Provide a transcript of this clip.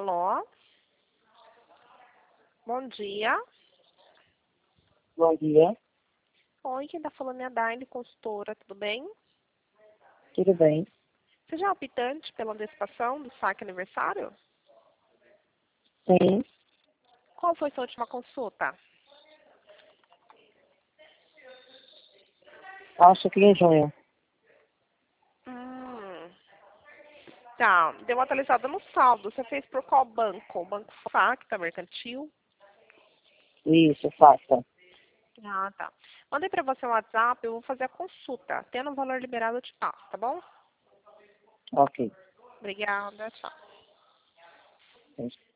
Alô? Bom dia. Bom dia, Oi, quem tá falando é a Daile, consultora, tudo bem? tudo bem? Você já é optante pela antecipação do saque aniversário? Sim, Qual foi sua última consulta? acho que em junho. Hum, tá, deu uma atualizada no saldo. Você fez por qual banco? Banco Facta, Mercantil? Isso, faça. Ah, tá. Mandei pra você um WhatsApp, eu vou fazer a consulta. Tendo o valor liberado, eu te passo, tá bom? Ok. Obrigada, tchau.